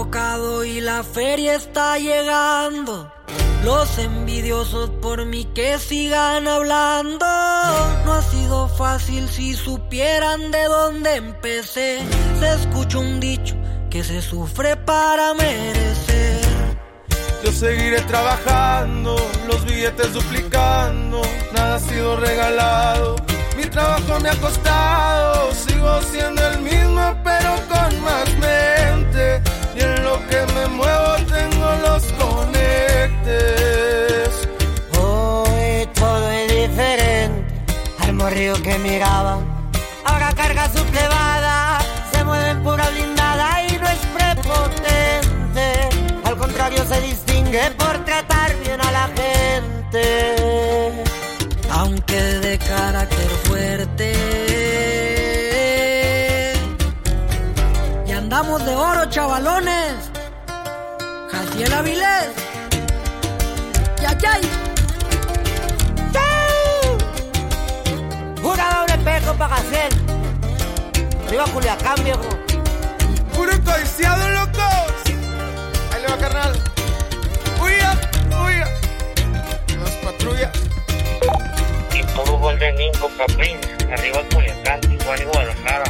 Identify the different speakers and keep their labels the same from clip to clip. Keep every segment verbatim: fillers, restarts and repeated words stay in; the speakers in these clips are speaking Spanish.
Speaker 1: tocado y la feria está llegando. Los envidiosos por mí que sigan hablando. No ha sido fácil, si supieran de dónde empecé. Se escucha un dicho que se sufre para merecer.
Speaker 2: Yo seguiré trabajando, los billetes duplicando, nada ha sido regalado. Mi trabajo me ha costado, sigo siendo el mismo pero con más mente. Y en lo que me muevo tengo los conectes.
Speaker 3: Hoy todo es diferente, al morrillo que miraba ahora carga su plebada. Se mueve en pura blindada y no es prepotente. Al contrario se distingue por tratar bien a la gente.
Speaker 1: Aunque de carácter fuerte, y andamos de oro, chavalones. Jaciel Avilés, yayay.
Speaker 3: Una doble espejo pa' Jaciel. Arriba Culiacán, viejo.
Speaker 2: Puro codiciado, locos. Ahí le va, carnal. Huya, huya. Las patrullas.
Speaker 4: Y todo Golden Inco, Caprín, arriba Culiacán, Tijuana y Guadalajara.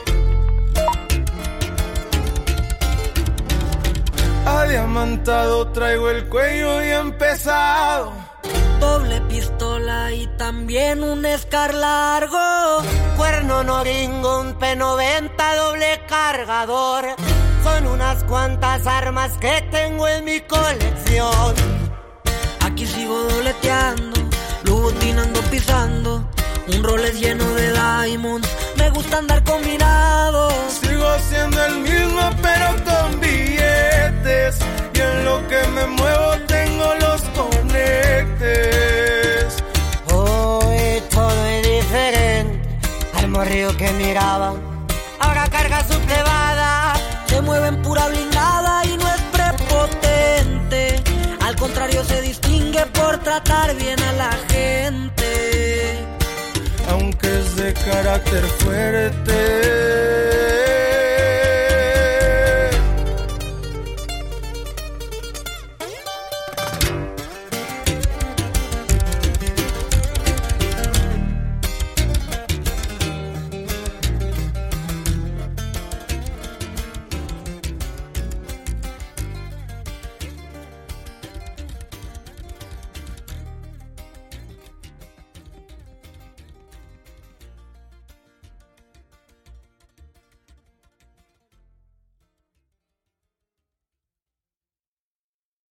Speaker 2: Adiamantado, traigo el cuello bien pesado.
Speaker 1: Doble pistola y también un Scar largo.
Speaker 3: Cuerno noringo, un P noventa doble cargador. Son unas cuantas armas que tengo en mi colección.
Speaker 1: Aquí sigo dobleteando, lutinando, pisando. Un Rolex lleno de diamonds, me gusta andar combinado.
Speaker 2: Sigo siendo el mismo pero con billetes. Y en lo que me muevo tengo los conectes.
Speaker 3: Hoy todo es diferente, al morrillo que miraba ahora carga su plebada.
Speaker 1: Se mueve en pura blindada y no es prepotente. Al contrario se distingue por tratar bien a la gente.
Speaker 2: Aunque es de carácter fuerte.